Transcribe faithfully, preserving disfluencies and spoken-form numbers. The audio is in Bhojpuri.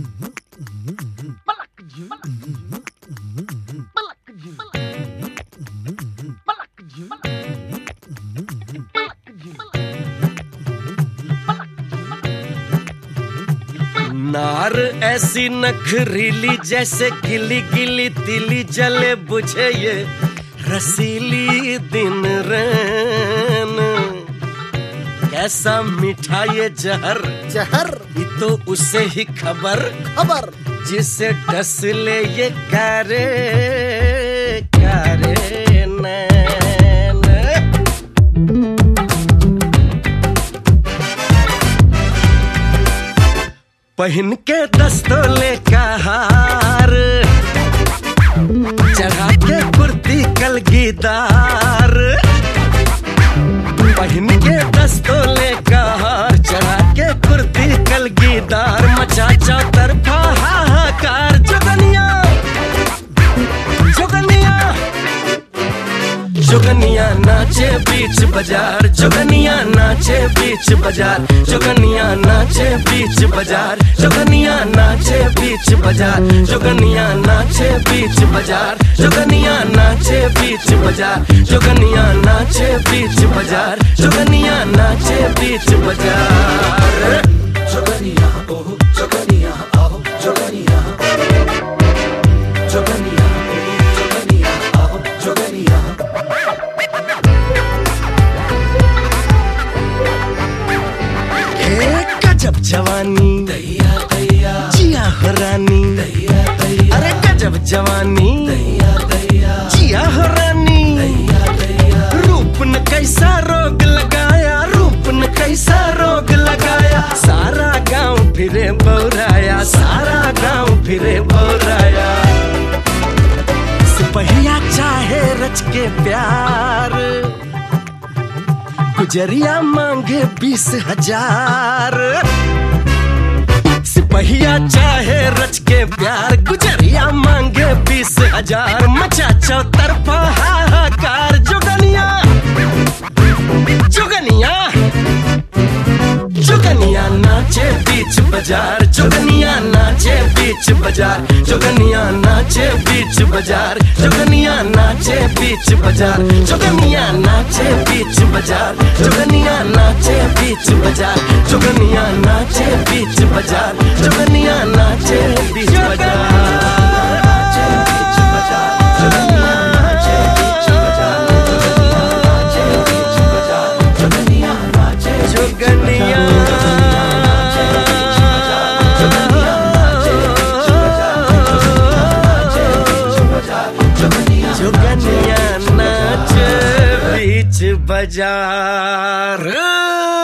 नार ऐसी नखरीली जैसे गिली गिली तिली जले बुझे ये रसीली दिन रैन। कैसा मीठा ये जहर जहर ये तो उसे ही खबर खबर जिसे डस ले ये कारे कारे नैन। पहन के दस्तोले का हार चढ़ा के कुर्ती कलगीदार। पहन के दस्तोले का हार चढ़ा के कुर्ती कलगीदार। मचा चौतरफा हाहाकार जोगनिया जोगनिया जोगनिया नाचे बीच बाजार। जोगनिया नाचे बीच बाजार। जोगनिया नाचे बीच बाजार। जोगनिया नाचे बीच बाजार। जोगनिया नाचे बीच बाजार। जोगनिया नाचे बीच बाजार। जोगनिया नाचे बीच बाजार। जोगनिया नाचे बीच बाजार। जोगनिया ओह जोगनिया आओ जोगनिया जोगनिया जोगनिया आओ जोगनिया। गजब जवानी दैया दैया जिया हो रानी दैया दैया। अरे गजब जवानी दैया दैया जिया हो रानी दैया दैया। रूप न कैसा रोग लगाया रूप न कैसा रोग लगाया। सारा गांव फिरे बौराया सारा गांव फिरे बौराया। सिपहिया चाहे रच के प्यार गुजरिया मांगे बीस हजार। सिपहिया चाहे रच के प्यार गुजरिया मांगे बीस हजार। मचा चौतरफा हाहाकार जोगनिया जोगनिया जोगनिया नाचे बीच बाजार। जोगनिया नाचे बीच बाजार। जोगनिया नाचे बीच बाजार। जोगनिया नाचे बीच बाजार। जोगनिया नाचे बीच बाजार। जोगनिया नाचे बीच बाजार। जोगनिया नाचे बीच बाजार। जोगनिया नाचे बीच बाजार। जोगनिया नाचे बीच बाजार।